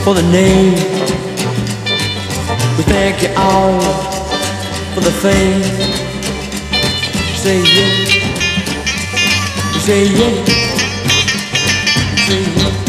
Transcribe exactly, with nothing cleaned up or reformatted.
for the name. We thank you all for the fame. Say yeah, say yeah, say yeah.